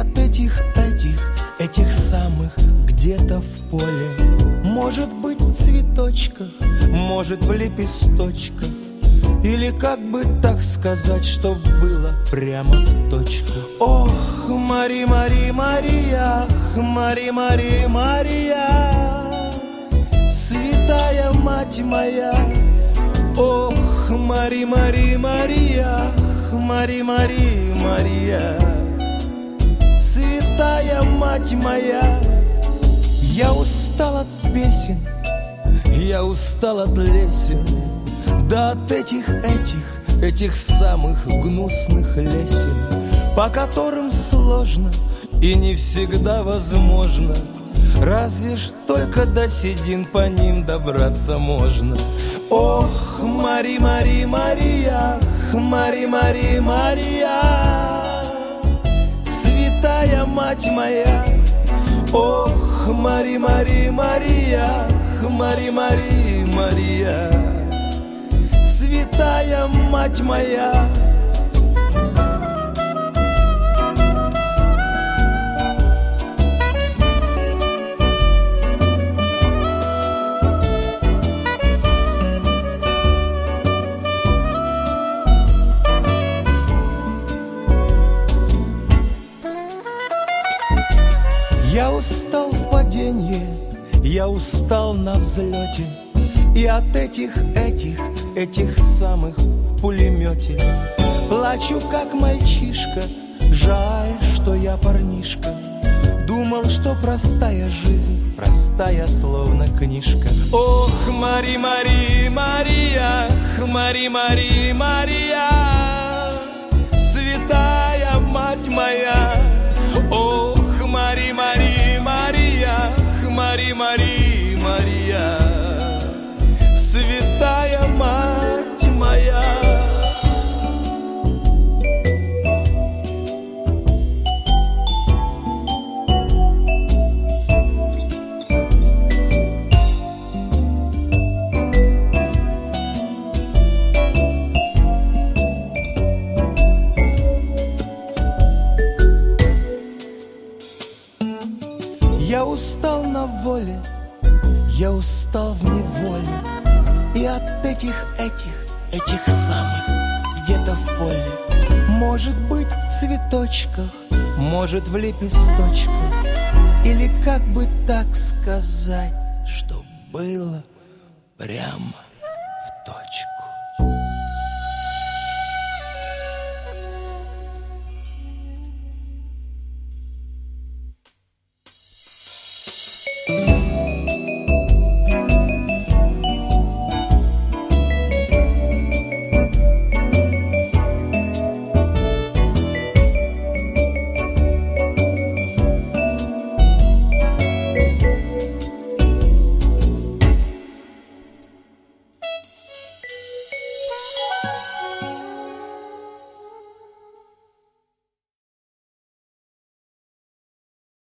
от этих самых где-то в поле. Может быть в цветочках, может в лепесточках, или как бы так сказать, чтоб было прямо в точку. Ох, Мари, Мари, Мария, Мари, Мари, Мария, святая мать моя. Ох, Мари, Мари, Мария, Мари, Мари, Мария, святая мать моя. Я устал от песен, я устал от лесен, да от этих самых гнусных лесен, по которым сложно и не всегда возможно, разве ж только до седин по ним добраться можно. Ох, Мари, Мари, Мария, Мари, Мари, Мария, святая мать моя. Ох, Мари, Мари, Мария, Мари, Мари, Мария, святая мать моя. Я устал в падении, я устал на взлете, и от этих самых в пулемете. Плачу, как мальчишка, жаль, что я парнишка. Думал, что простая жизнь, простая, словно книжка. Ох, Мари, Мари, Мария, Мари, Мари, Мария, святая мать моя. Ох, Мари, Мари, Мария, Мари, Мари, Мария, святая мать моя. Я устал на воле, я устал в неволе, и от этих самых где-то в поле. Может быть в цветочках, может в лепесточках, или как бы так сказать, что было прямо в точку.